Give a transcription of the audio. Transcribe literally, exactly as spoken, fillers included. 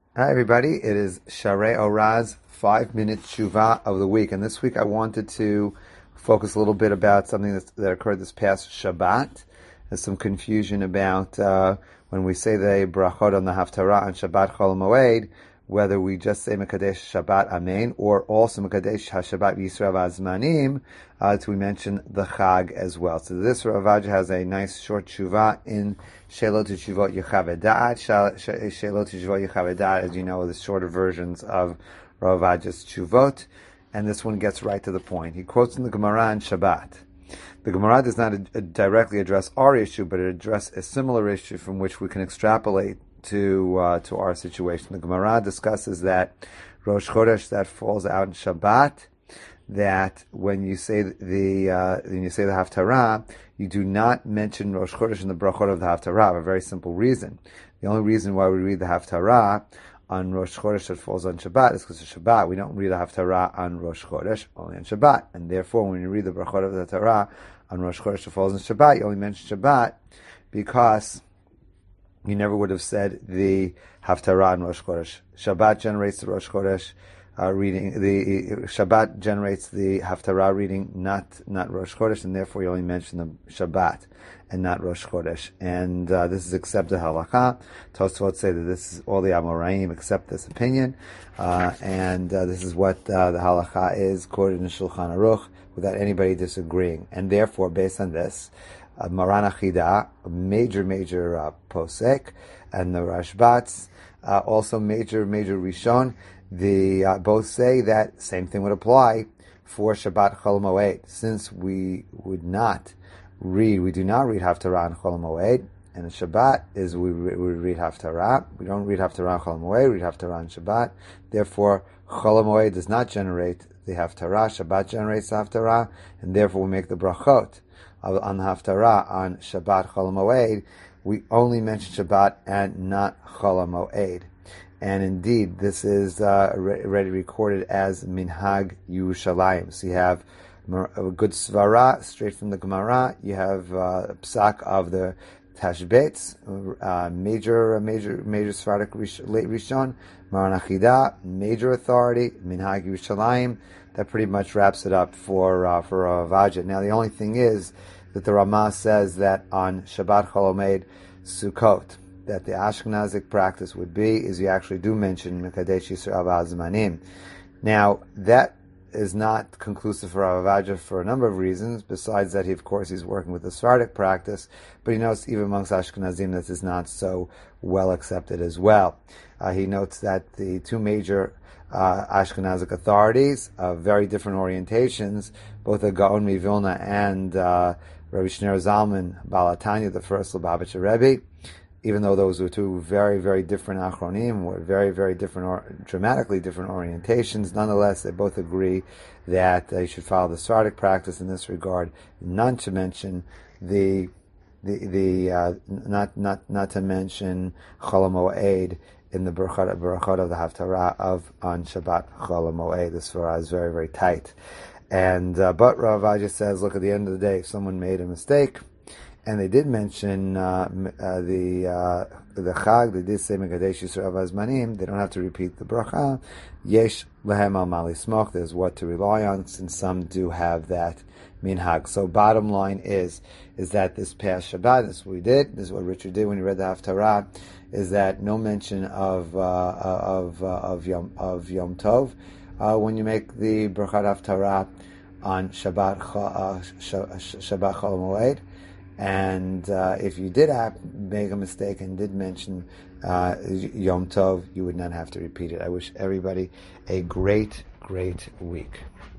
Hi everybody, it is Sharei Oraz, five minute tshuva of the week. And this week I wanted to focus a little bit about something that's, that occurred this past Shabbat. There's some confusion about uh, when we say the brachot on the Haftarah on Shabbat Chol Moed, whether we just say Mekadesh Shabbat Amen, or also Mekadesh HaShabbat Yisrael V'Azmanim, uh, to mention the Chag as well. So this Rav Avadia has a nice short tshuva in Shelot Teshuvot Yechavedat. Shelot Teshuvot Yechavedat, as you know, are the shorter versions of Rav Avadia's tshuvot, and this one gets right to the point. He quotes in the Gemara in Shabbat. The Gemara does not ad- directly address our issue, but it addresses a similar issue from which we can extrapolate to uh, to our situation. The Gemara discusses that Rosh Chodesh that falls out in Shabbat, that when you say the uh, when you say the Haftarah, you do not mention Rosh Chodesh in the brachot of the Haftarah. For a very simple reason. The only reason why we read the Haftarah on Rosh Chodesh that falls on Shabbat is because of Shabbat. We don't read the Haftarah on Rosh Chodesh, only on Shabbat. And therefore, when you read the brachot of the Haftarah on Rosh Chodesh that falls on Shabbat, you only mention Shabbat because you never would have said the Haftarah on Rosh Chodesh. Shabbat generates the Rosh Chodesh uh, reading. The Shabbat generates the Haftarah reading, not not Rosh Chodesh, and therefore you only mention the Shabbat and not Rosh Chodesh. And uh, this is accepted halakha. Tosfot say that this is all the Amoraim accept this opinion, uh, and uh, this is what uh, the halakha is quoted in Shulchan Aruch without anybody disagreeing. And therefore, based on this, Uh, Maran Achida, a major, major uh, posek, and the Rashbats, uh, also major, major Rishon, the uh, both say that same thing would apply for Shabbat Chol Moed. Since we would not read, we do not read Haftarah on Chol Moed, and the Shabbat is we, we read Haftarah. We don't read Haftarah on Chol Moed, we read Haftarah on Shabbat. Therefore, Chol Moed does not generate the Haftarah, Shabbat generates the Haftarah, and therefore we make the brachot on the Haftarah on Shabbat Chol Moed. We only mention Shabbat and not Chol Moed. And indeed, this is uh, already recorded as Minhag Yerushalayim. So you have a good svara straight from the Gemara. You have uh, psak of the Tashbetz, uh, major, major, major Sephardic late Rishon, Maran Achida, major authority, Minhag Yerushalayim. That pretty much wraps it up for uh, for Rav Avadia. Now the only thing is that the Ramah says that on Shabbat Chol Moed Sukkot, that the Ashkenazic practice would be is you actually do mention Mekadesh Yisrael V'Azmanim. Now that is not conclusive for Rav Avadia for a number of reasons. Besides that, he of course he's working with the Sephardic practice, but he notes even amongst Ashkenazim this is not so well accepted as well. Uh, he notes that the two major Uh, Ashkenazic authorities of very different orientations, both the Gaon Mivilna and uh, Rabbi Shneur Zalman Balatanya, the first Lubavitcher Rebbe, even though those were two very, very different Achronim, were very, very different, or, dramatically different orientations, nonetheless, they both agree that uh, you should follow the Sephardic practice in this regard, none to mention the the the uh, not not not to mention Chol Moed in the brachot, brachot of the Haftarah of on Shabbat Chol Moed. This Torah is very, very tight. And uh, but Rav Avadia says, look, at the end of the day, if someone made a mistake, and they did mention uh, uh, the uh, the Chag, they did say Mekadesh Yisrael V'Azmanim, they don't have to repeat the bracha. Yesh lehem al mali smoch, there's what to rely on, since some do have that minhag. So bottom line is, is that this past Shabbat, this is what we did, this is what Richard did when he read the Haftarah, is that no mention of uh, of uh, of Yom of Yom Tov uh, when you make the brachat Haftarah on Shabbat uh, Shabbat Chol Moed. And uh, if you did have, make a mistake and did mention uh, Yom Tov, you would not have to repeat it. I wish everybody a great, great week.